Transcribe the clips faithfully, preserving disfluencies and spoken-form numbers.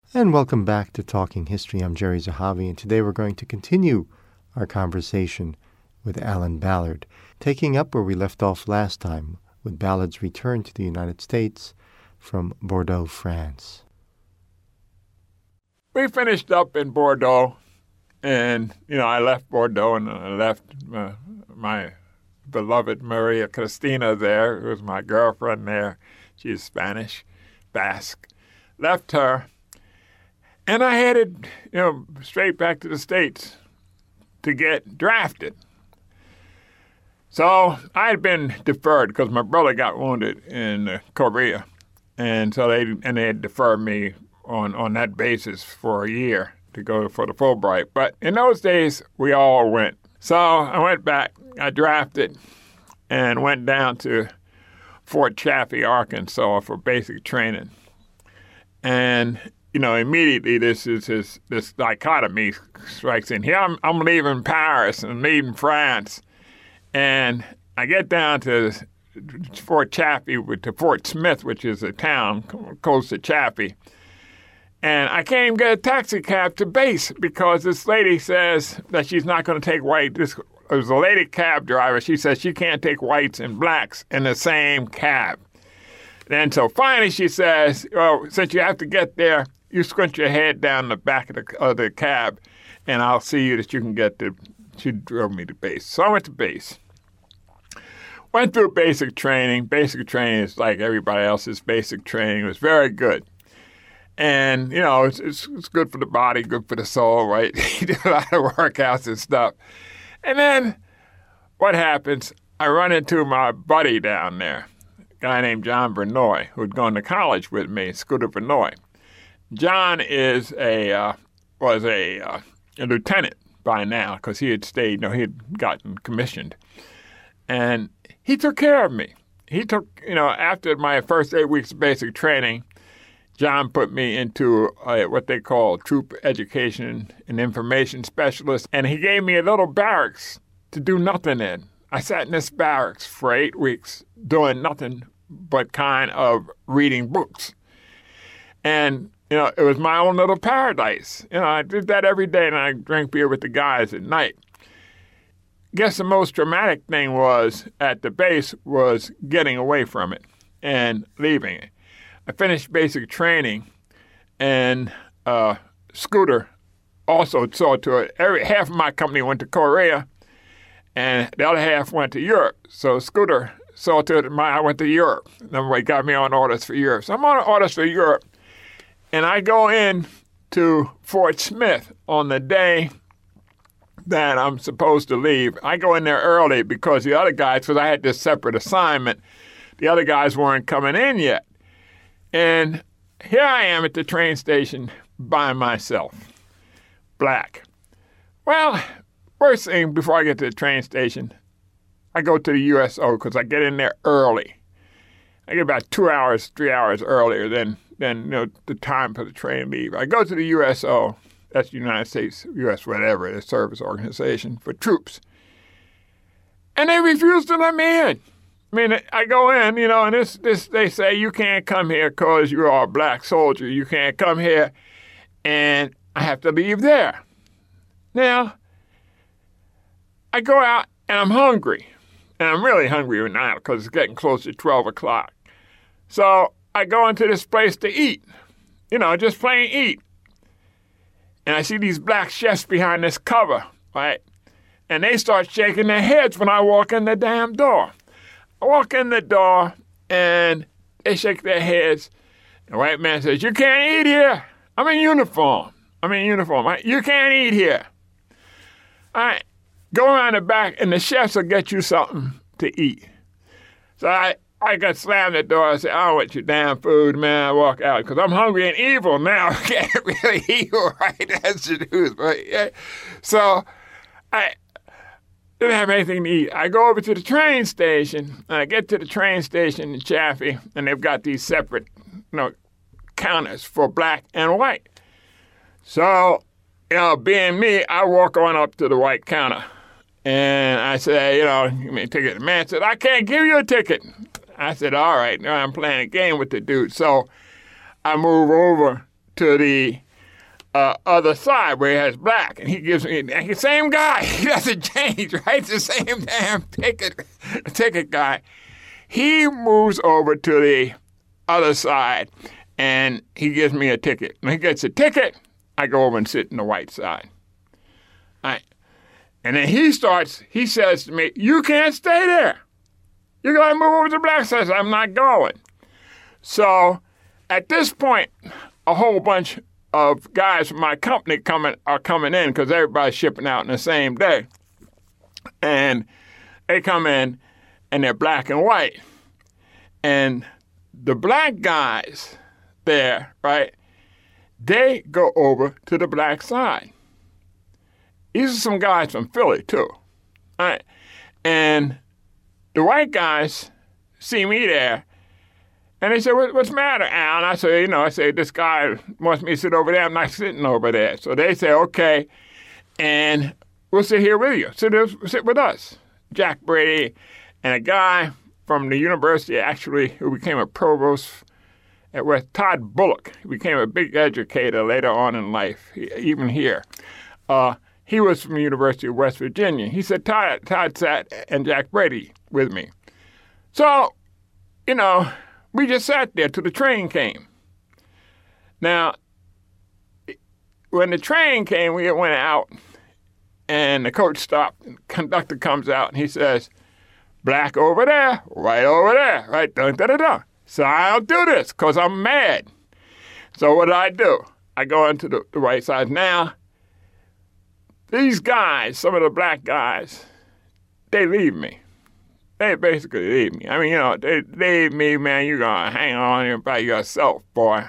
And welcome back to Talking History. I'm Jerry Zahavi, and today we're going to continue our conversation with Alan Ballard, taking up where we left off last time with Ballard's return to the United States from Bordeaux, France. We finished up in Bordeaux, and, you know, I left Bordeaux, and I left uh, my beloved Maria Cristina there, who was my girlfriend there. She's Spanish, Basque. Left her. And I headed, you know, straight back to the States to get drafted. So I had been deferred because my brother got wounded in uh, Korea, and so they and they had deferred me on, on that basis for a year to go for the Fulbright. But in those days, we all went. So I went back, I drafted, and went down to Fort Chaffee, Arkansas for basic training. And you know, immediately this is this, this dichotomy strikes in. Here I'm, I'm leaving Paris and leaving France, and I get down to Fort Chaffee, to Fort Smith, which is a town close to Chaffee, and I can't even get a taxi cab to base because this lady says that she's not going to take white. This was a lady cab driver. She says she can't take whites and blacks in the same cab. And so finally she says, well, since you have to get there, you squint your head down the back of the, of the cab, and I'll see you that you can get to, she drove me to base. So I went to base. Went through basic training. Basic training is like everybody else's basic training. It was very good. And, you know, it's, it's, it's good for the body, good for the soul, right? You do a lot of workouts and stuff. And then what happens, I run into my buddy down there, a guy named John Vernoy, who had gone to college with me, Scooter Vernoy. John is a uh, was a, uh, a lieutenant by now because he had stayed, you know, he had gotten commissioned. And he took care of me. He took, you know, after my first eight weeks of basic training, John put me into uh, what they call troop education and information specialist, and he gave me a little barracks to do nothing in. I sat in this barracks for eight weeks doing nothing but kind of reading books. And you know, it was my own little paradise. You know, I did that every day, and I drank beer with the guys at night. Guess the most dramatic thing was at the base was getting away from it and leaving it. I finished basic training, and uh, Scooter also saw to it. Every half of my company went to Korea, and the other half went to Europe. So Scooter saw to it my I went to Europe. Then he got me on orders for Europe. So I'm on orders for Europe. And I go in to Fort Smith on the day that I'm supposed to leave. I go in there early because the other guys, because I had this separate assignment, the other guys weren't coming in yet. And here I am at the train station by myself, black. Well, first thing before I get to the train station, I go to the U S O because I get in there early. I get about two hours, three hours earlier than than you know the time for the train leave. I go to the U S O, that's the United States, U S whatever, the service organization for troops. And they refuse to let me in. I mean, I go in, you know, and this, this they say, you can't come here because you are a black soldier. You can't come here, and I have to leave there. Now, I go out, and I'm hungry. And I'm really hungry now because it's getting close to twelve o'clock. So I go into this place to eat, you know, just plain eat. And I see these black chefs behind this cover, right? And they start shaking their heads when I walk in the damn door. I walk in the door, and they shake their heads. The white man says, you can't eat here. I'm in uniform. I'm in uniform. I, you can't eat here. All right. Go around the back, and the chefs will get you something to eat. So I, I got slammed the door. I said, I don't want your damn food, man. I walk out because I'm hungry and evil now. I can't really eat right. That's the truth, right? Yeah. So I didn't have anything to eat. I go over to the train station, and I get to the train station in Chaffee, and they've got these separate, you know, counters for black and white. So, you know, being me, I walk on up to the white counter, and I say, you know, give me a ticket. The man said, I can't give you a ticket. I said, all right, now I'm playing a game with the dude. So I move over to the uh, other side where he has black, and he gives me the same guy. He doesn't change, right? It's the same damn ticket ticket guy. He moves over to the other side, and he gives me a ticket. When he gets a ticket, I go over and sit on the white side. All right. And then he starts, he says to me, you can't stay there. You got to move over to the black side. I said, I'm not going. So at this point, a whole bunch of guys from my company coming are coming in because everybody's shipping out in the same day. And they come in, and they're black and white. And the black guys there, right, they go over to the black side. These are some guys from Philly, too. All right. And the white guys see me there, and they say, what, what's the matter, Al? And I say, you know, I say, this guy wants me to sit over there. I'm not sitting over there. So they say, okay, and we'll sit here with you. Sit, sit with us. Jack Brady and a guy from the university, actually, who became a provost at West, Todd Bullock. He became a big educator later on in life, even here. Uh, He was from the University of West Virginia. He said, Todd, Todd sat and Jack Brady with me. So, you know, we just sat there till the train came. Now, when the train came, we went out, and the coach stopped, and the conductor comes out, and he says, black over there, white over there, right, dun, dun, dun, dun. So I'll do this because I'm mad. So what did I do? I go into the, the right side. Now, these guys, some of the black guys, they leave me. They basically leave me. I mean, you know, they leave me, man, you're going to hang on here by yourself, boy.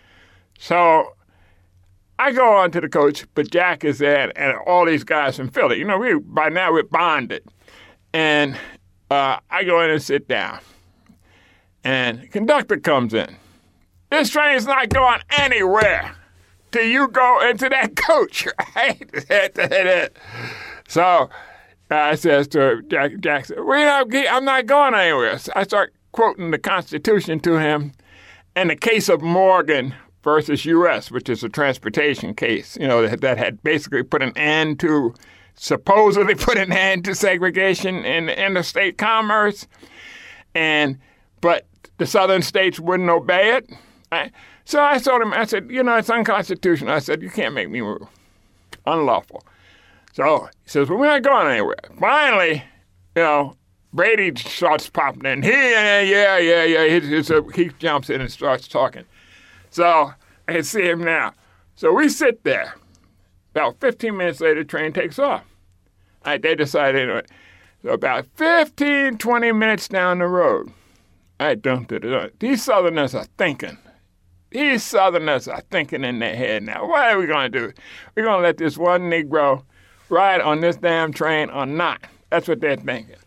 So I go on to the coach, but Jack is there, and all these guys from Philly. You know, we by now we're bonded. And uh, I go in and sit down. And the conductor comes in. This train's not going anywhere till you go into that coach, right? So I says to Jack, Jack said, well, you know, I'm not going anywhere. So I start quoting the Constitution to him and the case of Morgan versus U S, which is a transportation case, you know, that, that had basically put an end to, supposedly put an end to segregation in interstate commerce. And, but the southern states wouldn't obey it. I, so I told him, I said, you know, it's unconstitutional. I said, you can't make me move. Unlawful. So he says, well, we're not going anywhere. Finally, you know, Brady starts popping in. He, yeah, yeah, yeah, yeah. He, he jumps in and starts talking. So I can see him now. So we sit there. About fifteen minutes later, the train takes off. All right, they decided anyway. So about fifteen, twenty minutes down the road, I dumped it. These Southerners are thinking. These Southerners are thinking in their head now, what are we going to do? We're going to let this one Negro ride on this damn train or not? That's what they're thinking.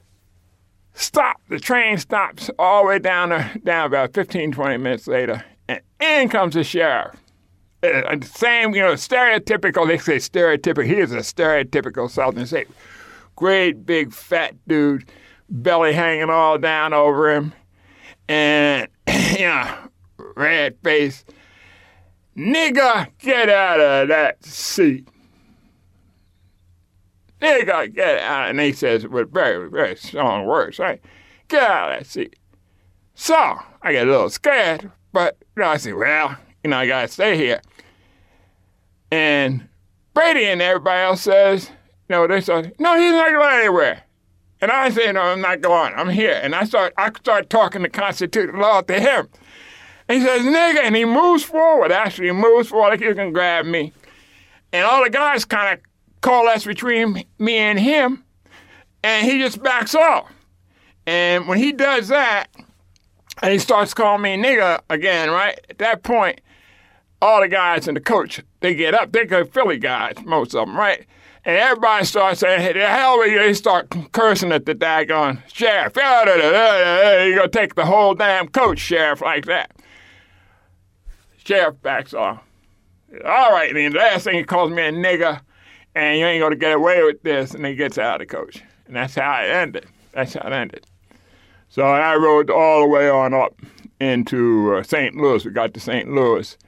Stop. The train stops all the way down, there, down about fifteen, twenty minutes later, and in comes the sheriff. Uh, same, you know, stereotypical, they say stereotypical. He is a stereotypical Southern state. Great, big, fat dude, belly hanging all down over him, and, you know, red face. Nigga, get out of that seat. Nigga, get out. And he says it with very, very strong words, right? Get out of that seat. So I get a little scared, but you know, I say, well, you know, I got to stay here. And Brady and everybody else says, you know, they start, no, he's not going anywhere. And I say, no, I'm not going. I'm here. And I start, I start talking the constitutional law to him. And he says, nigga, and he moves forward. Actually, he moves forward like he can grab me. And all the guys kind of coalesce between me and him, and he just backs off. And when he does that, and he starts calling me nigga again, right? At that point, all the guys and the coach, they get up. They're good Philly guys, most of them, right? And everybody starts saying, hey, the hell with you. They start cursing at the daggone sheriff. You're going to take the whole damn coach, sheriff, like that. Sheriff backs off. All right, and the last thing he calls me a nigga, and you ain't going to get away with this, and he gets out of the coach. And that's how it ended. That's how it ended. So I rode all the way on up into uh, Saint Louis. We got to Saint Louis.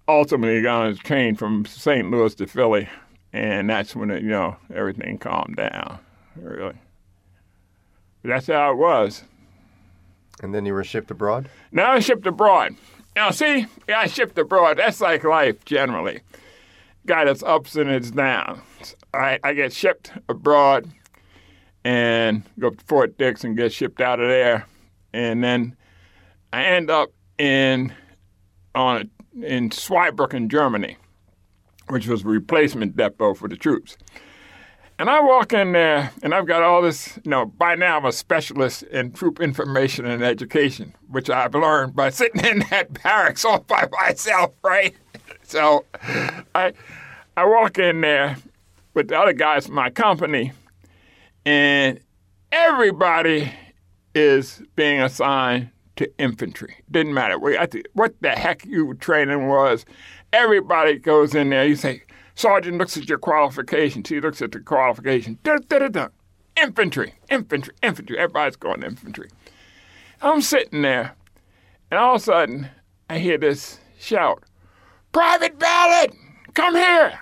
ultimately got on a train from Saint Louis to Philly, and that's when it, you know everything calmed down. Really, but that's how it was. And then you were shipped abroad? Now I shipped abroad. Now, see, yeah, I shipped abroad. That's like life generally. Got its ups and its downs. I, I get shipped abroad and go to Fort Dix and get shipped out of there. And then I end up in on a, in Zweibrücken, Germany, which was a replacement depot for the troops. And I walk in there, and I've got all this, you know, by now I'm a specialist in troop information and education, which I've learned by sitting in that barracks all by myself, right? So I I walk in there with the other guys from my company, and everybody is being assigned to infantry. Didn't matter what the heck your training was. Everybody goes in there. You say, Sergeant looks at your qualifications. He looks at the qualification. Da, da, da, da. Infantry, infantry, infantry. Everybody's going infantry. I'm sitting there, and all of a sudden, I hear this shout, Private Ballard, come here.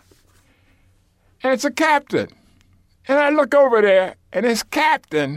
And it's a captain. And I look over there, and this captain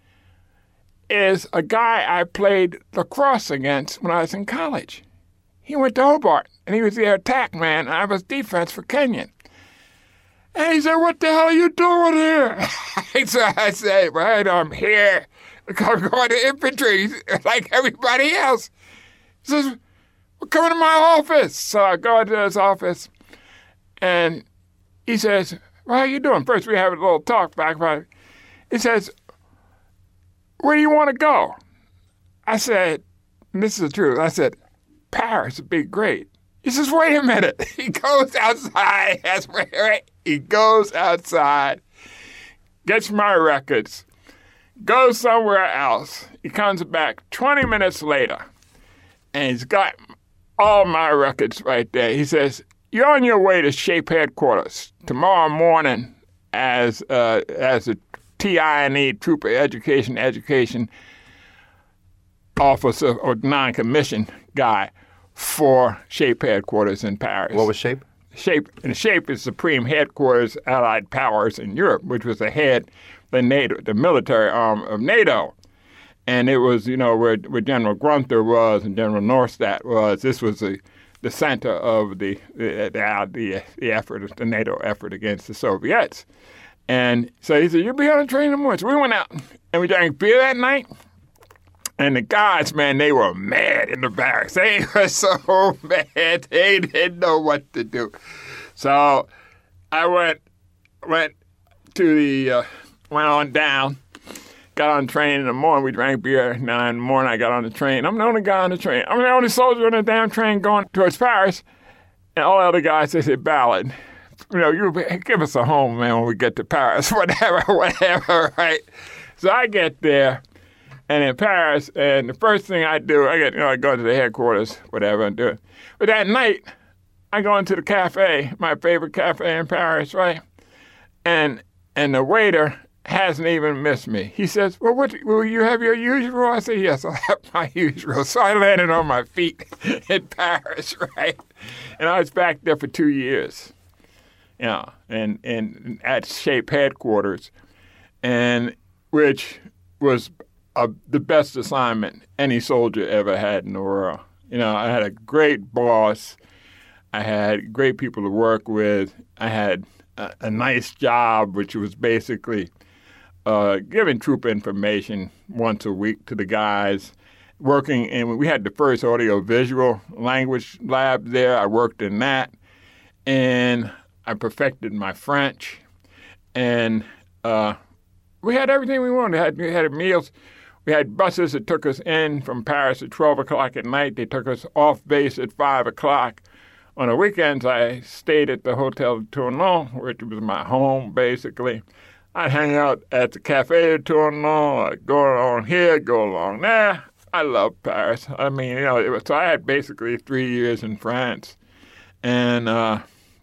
is a guy I played lacrosse against when I was in college. He went to Hobart, and he was the attack man, and I was defense for Kenyon. And he said, what the hell are you doing here? So I said, right, I'm here. I'm going to infantry like everybody else. He says, well, come into my office. So I go into his office, and he says, well, how you doing? First, we have a little talk back about it. He says, where do you want to go? I said, and this is the truth, I said, Paris would be great. He says, wait a minute. He goes outside. That's right. He goes outside, gets my records, goes somewhere else. He comes back twenty minutes later, and he's got all my records right there. He says, you're on your way to SHAPE headquarters tomorrow morning as uh, as a T I N E, Trooper Education Education Officer or non-commissioned guy for SHAPE headquarters in Paris. What was SHAPE? SHAPE, and SHAPE is Supreme Headquarters Allied Powers in Europe, which was the head, the NATO, the military arm of NATO. And it was, you know, where, where General Grunther was and General Norstadt was. This was the, the center of the the, the the effort, the NATO effort against the Soviets. And so he said, you'll be on a train tomorrow. So we went out and we drank beer that night. And the guys, man, they were mad in the barracks. They were so mad. They didn't know what to do. So I went went to the, uh, went on down, got on the train in the morning. We drank beer. Now in the morning, I got on the train. I'm the only guy on the train. I'm the only soldier on the damn train going towards Paris. And all the other guys, they said, Ballard, you know, you give us a home, man, when we get to Paris, whatever, whatever, right? So I get there. And in Paris, and the first thing I do, I get, you know, I go to the headquarters, whatever, and do it. But that night, I go into the cafe, my favorite cafe in Paris, right? And and the waiter hasn't even missed me. He says, well, what, will you have your usual? I say, yes, I'll have my usual. So I landed on my feet in Paris, right? And I was back there for two years, you know, and, and at SHAPE headquarters, and which was Uh, the best assignment any soldier ever had in the world. You know, I had a great boss. I had great people to work with. I had a, a nice job, which was basically uh, giving troop information once a week to the guys. Working, and we had the first audio-visual language lab there. I worked in that, and I perfected my French. And uh, we had everything we wanted. We had, we had meals. We had buses that took us in from Paris at twelve o'clock at night. They took us off base at five o'clock. On the weekends, I stayed at the Hotel Tournon, which was my home, basically. I'd hang out at the Café de Tournon. I'd go along here, go along there. I love Paris. I mean, you know, it was, so I had basically three years in France. And uh,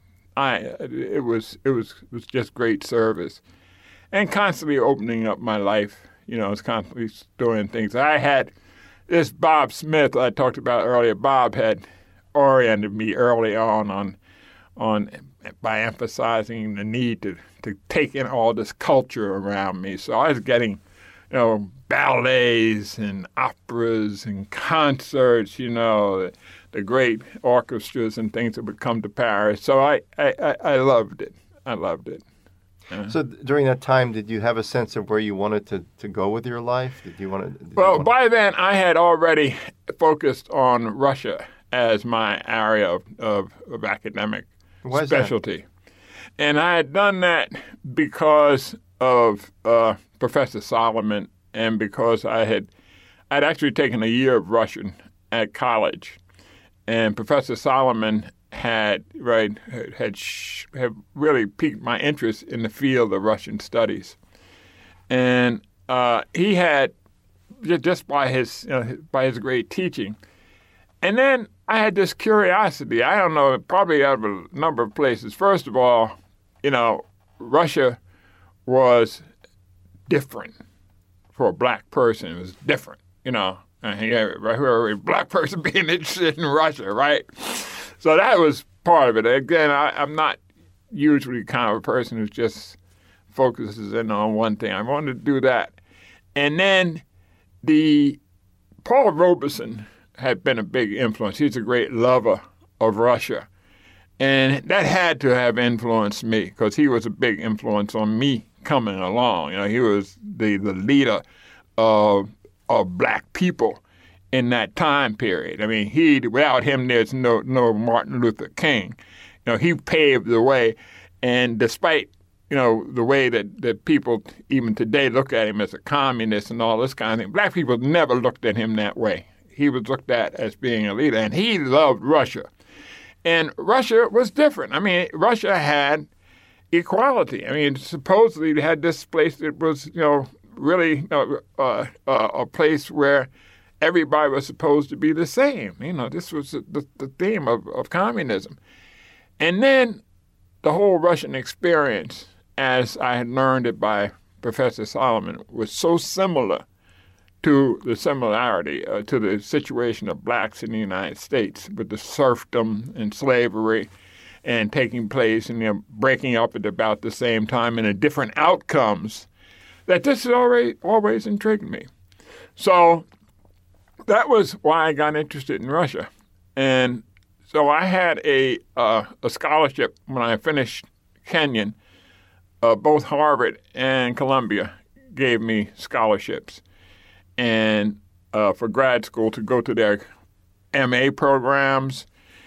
I it was it was it was just great service. And constantly opening up my life. You know, I was constantly doing things. I had this Bob Smith I talked about earlier. Bob had oriented me early on on on by emphasizing the need to, to take in all this culture around me. So I was getting, you know, ballets and operas and concerts, you know, the, the great orchestras and things that would come to Paris. So I, I, I, I loved it. I loved it. Uh, so th- during that time, did you have a sense of where you wanted to, to go with your life? Did you want to? Well, want by then I had already focused on Russia as my area of, of, of academic Why is specialty. that? And I had done that because of uh, Professor Solomon and because I had I'd actually taken a year of Russian at college. And Professor Solomon had right had sh- had really piqued my interest in the field of Russian studies, and uh, he had just by his you know, by his great teaching, and then I had this curiosity. I don't know, probably out of a number of places. First of all, you know, Russia was different for a black person. It was different, you know. And yeah, a black person being interested in Russia, right? So that was part of it. Again, I, I'm not usually kind of a person who just focuses in on one thing. I wanted to do that. And then the Paul Robeson had been a big influence. He's a great lover of Russia. And that had to have influenced me because he was a big influence on me coming along. You know, he was the, the leader of of black people in that time period. I mean, he without him, there's no no Martin Luther King. You know, he paved the way, and despite you know the way that, that people even today look at him as a communist and all this kind of thing, black people never looked at him that way. He was looked at as being a leader, and he loved Russia. And Russia was different. I mean, Russia had equality. I mean, supposedly they had this place that was, you know, really you know, uh, uh, a place where everybody was supposed to be the same. You know, this was the, the theme of, of communism. And then the whole Russian experience, as I had learned it by Professor Solomon, was so similar to the similarity uh, to the situation of blacks in the United States with the serfdom and slavery and taking place and you know, breaking up at about the same time and the different outcomes, that this has already always intrigued me. So that was why I got interested in Russia. And so I had a uh, a scholarship when I finished Kenyon. Uh, both Harvard and Columbia gave me scholarships and uh, for grad school to go to their M A programs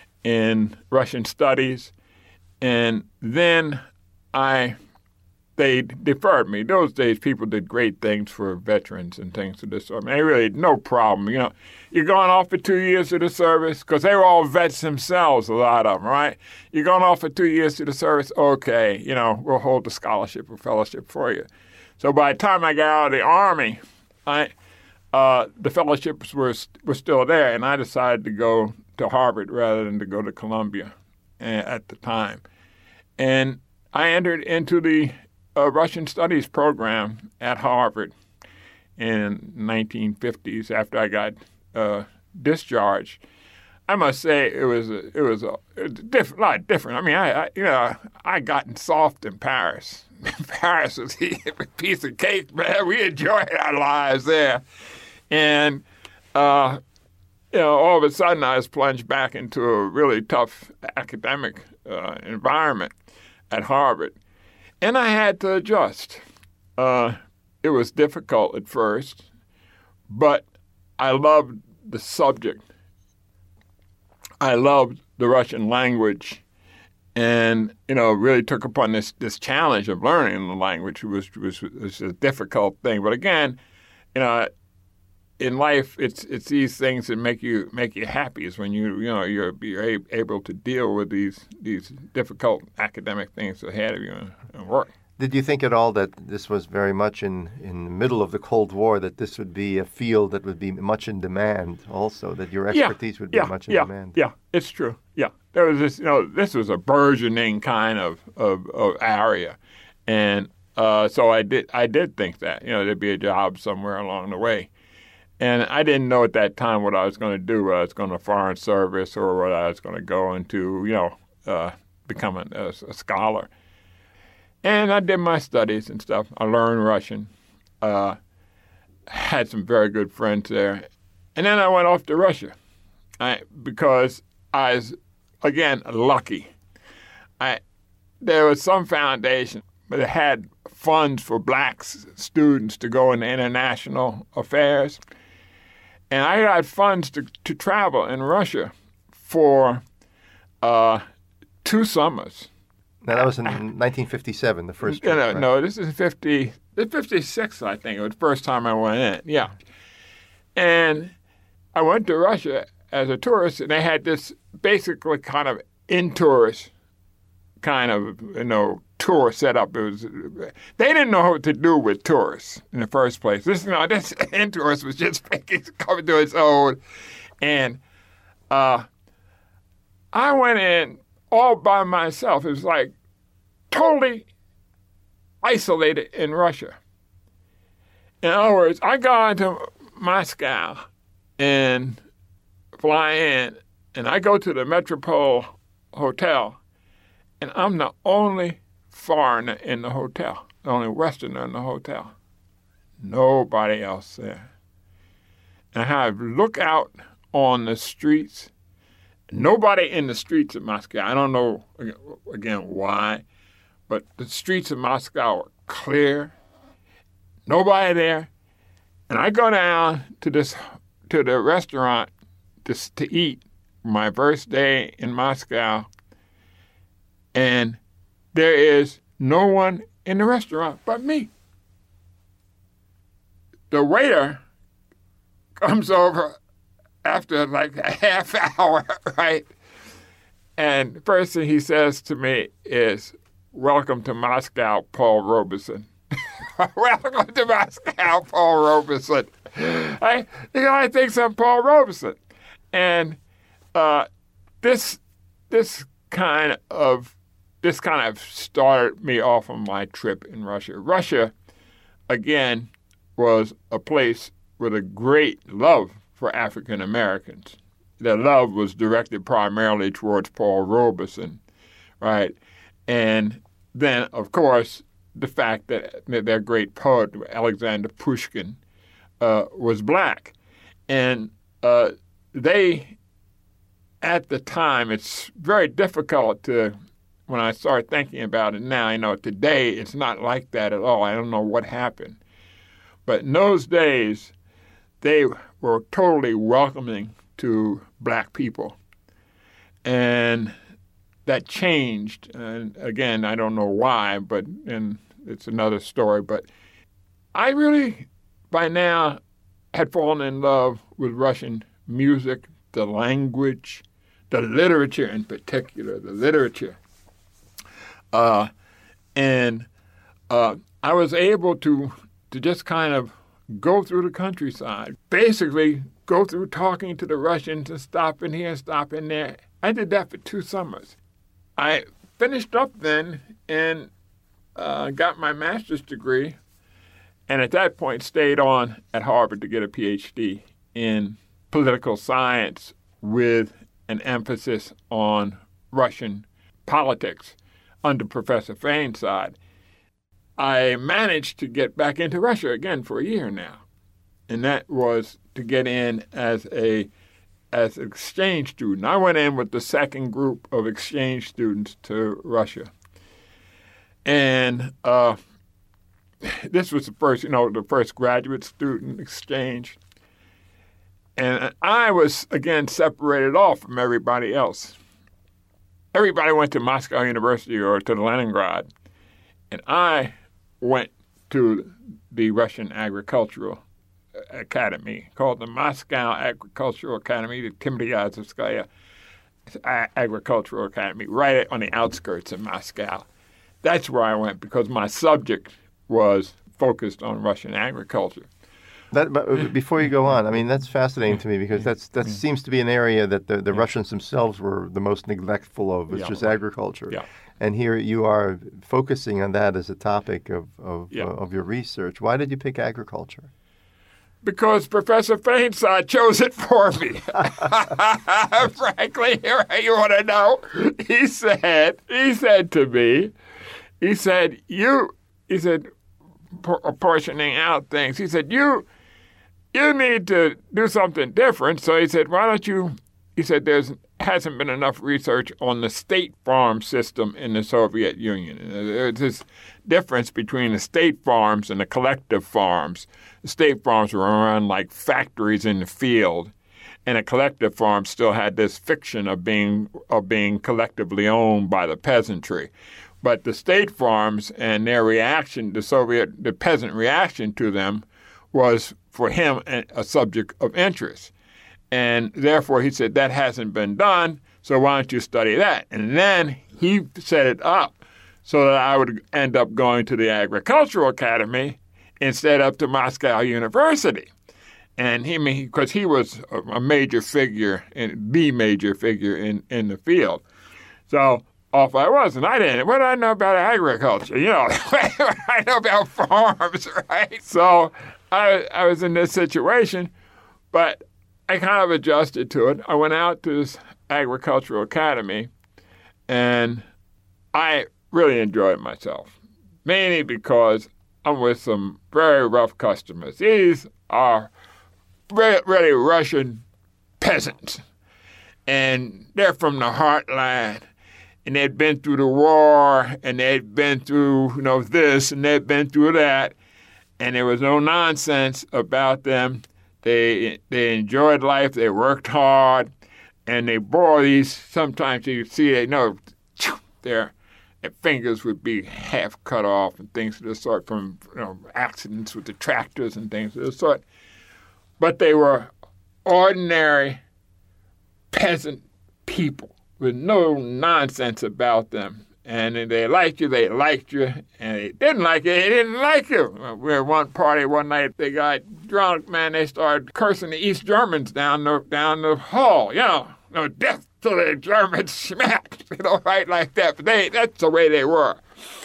in Russian studies. And then I they deferred me. Those days, people did great things for veterans and things of this sort. I mean, they really no problem. You know, you're going off for two years to the service because they were all vets themselves, a lot of them, right? You're going off for two years to the service. Okay, you know, we'll hold the scholarship or fellowship for you. So by the time I got out of the Army, I uh, the fellowships were were still there, and I decided to go to Harvard rather than to go to Columbia at the time, and I entered into the a Russian studies program at Harvard in nineteen fifties after I got uh, discharged. I must say it was a, it was a, a diff- lot different. I mean, I, I you know I gotten soft in Paris. Paris was a piece of cake, man. We enjoyed our lives there, and uh, you know all of a sudden I was plunged back into a really tough academic uh, environment at Harvard. And I had to adjust. Uh, it was difficult at first, but I loved the subject. I loved the Russian language and, you know, really took upon this, this challenge of learning the language, which was, was, was a difficult thing. But again, you know, in life, it's it's these things that make you make you happy. Is when you you know you're you're able to deal with these these difficult academic things ahead of you and work. Did you think at all that this was very much in, in the middle of the Cold War, that this would be a field that would be much in demand also, that your expertise yeah, would be yeah, much in yeah, demand? Yeah, it's true. Yeah, there was this, you know, this was a burgeoning kind of, of, of area. And uh, so I did I did think that, you know, there'd be a job somewhere along the way. And I didn't know at that time what I was going to do, whether I was going to foreign service or whether I was going to go into, you know, uh, become a, a, a scholar. And I did my studies and stuff. I learned Russian. Uh, had some very good friends there. And then I went off to Russia I, because I was, again, lucky. I, there was some foundation that had funds for black students to go into international affairs. And I got funds to, to travel in Russia for uh, two summers. Now, that was in nineteen fifty-seven, the first trip, No, right? no, this is fifty, this is fifty-six, I think. It was the first time I went in, yeah. And I went to Russia as a tourist, and they had this basically kind of in-tourist kind of, you know, tour set up. It was, they didn't know what to do with tourists in the first place. This, you know, this in-tourist was just coming to its own. And uh, I went in all by myself. It was like totally isolated in Russia. In other words, I go into Moscow and fly in, and I go to the Metropole Hotel, and I'm the only foreigner in the hotel, the only Westerner in the hotel. Nobody else there. And I look out on the streets. Nobody in the streets of Moscow. I don't know, again, why, but the streets of Moscow are clear. Nobody there. And I go down to this to the restaurant to, to eat my first day in Moscow, and there is no one in the restaurant but me. The waiter comes over after like a half hour, right? And the first thing he says to me is, "Welcome to Moscow, Paul Robeson." Welcome to Moscow, Paul Robeson. I, the guy thinks I'm Paul Robeson. And uh, this this kind of this kind of started me off on my trip in Russia. Russia, again, was a place with a great love for African Americans. Their love was directed primarily towards Paul Robeson, right? And then, of course, the fact that their great poet, Alexander Pushkin, uh, was black. And uh, they, at the time, it's very difficult to, when I start thinking about it now, you know, today it's not like that at all. I don't know what happened. But in those days, they were totally welcoming to black people. And that changed. And again, I don't know why, but and it's another story. But I really, by now, had fallen in love with Russian music, the language, the literature in particular, the literature. Uh, and uh, I was able to to just kind of go through the countryside, basically go through talking to the Russians and stopping here and stopping there. I did that for two summers. I finished up then and uh, got my master's degree, and at that point stayed on at Harvard to get a P H D in political science with an emphasis on Russian politics under Professor Feinsod. I managed to get back into Russia again for a year now, and that was to get in as a as an exchange student. I went in with the second group of exchange students to Russia, and uh, this was the first, you know, the first graduate student exchange, and I was again separated off from everybody else. Everybody went to Moscow University or to Leningrad, and I went to the Russian Agricultural Academy, called the Moscow Agricultural Academy, the Timryazovskaya Agricultural Academy, right on the outskirts of Moscow. That's where I went because my subject was focused on Russian agriculture. That, but before you go on, I mean, that's fascinating to me because that's that seems to be an area that the, the yeah. Russians themselves were the most neglectful of, which yeah, is right. agriculture. Yeah. And here you are focusing on that as a topic of of, yeah. uh, of your research. Why did you pick agriculture? because Professor Feinsod chose it for me. Frankly, you want to know? He said, he said to me, he said, you, he said, portioning out things. He said, you, you need to do something different. So he said, why don't you, he said, there's hasn't been enough research on the state farm system in the Soviet Union. There's this difference between the state farms and the collective farms. The state farms were run like factories in the field, and the collective farms still had this fiction of being of being collectively owned by the peasantry. But the state farms and their reaction, the Soviet, the peasant reaction to them, was for him a, a subject of interest. And therefore, he said, that hasn't been done, so why don't you study that? And then he set it up so that I would end up going to the Agricultural Academy instead of to Moscow University. And he, because he was a major figure, in, the major figure in, in the field. So off I was, and I didn't. What do I know about agriculture? You know, I know about farms, right? So I, I was in this situation, but I kind of adjusted to it. I went out to this Agricultural Academy, and I really enjoyed myself, mainly because I'm with some very rough customers. These are really, really Russian peasants, and they're from the heartland, and they'd been through the war, and they'd been through, you know, this, and they'd been through that, and there was no nonsense about them. They they enjoyed life, they worked hard, and they bore these, sometimes you see, they know, their, their fingers would be half cut off and things of the sort from, you know, accidents with the tractors and things of the sort. But they were ordinary peasant people with no nonsense about them. And if they liked you, they liked you. And they didn't like you, they didn't like you. We were at one party one night, they got drunk, man, they started cursing the East Germans down the down the hall. You know, no death to the Germans, smack, you know, right like that. But they that's the way they were.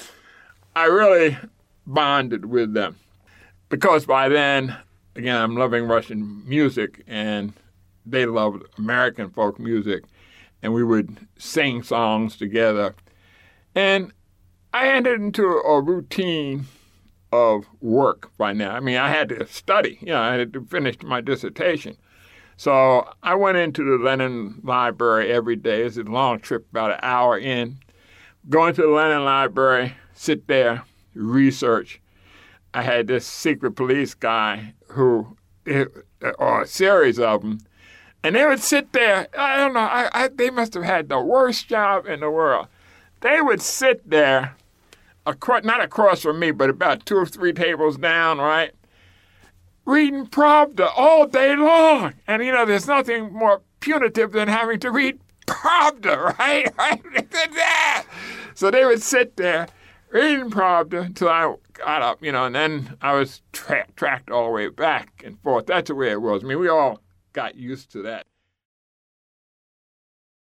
I really bonded with them. Because by then, again, I'm loving Russian music, and they loved American folk music. And we would sing songs together. And I entered into a routine of work by now. I mean, I had to study. You know, I had to finish my dissertation. So I went into the Lenin Library every day. It's a long trip, about an hour in. Go into the Lenin Library, sit there, research. I had this secret police guy who, or a series of them, and they would sit there. I don't know. I, I, they must have had the worst job in the world. They would sit there, across, not across from me, but about two or three tables down, right, reading Pravda all day long. And, you know, there's nothing more punitive than having to read Pravda, right? right? So they would sit there reading Pravda until I got up, you know, and then I was tra- tracked all the way back and forth. That's the way it was. I mean, we all got used to that.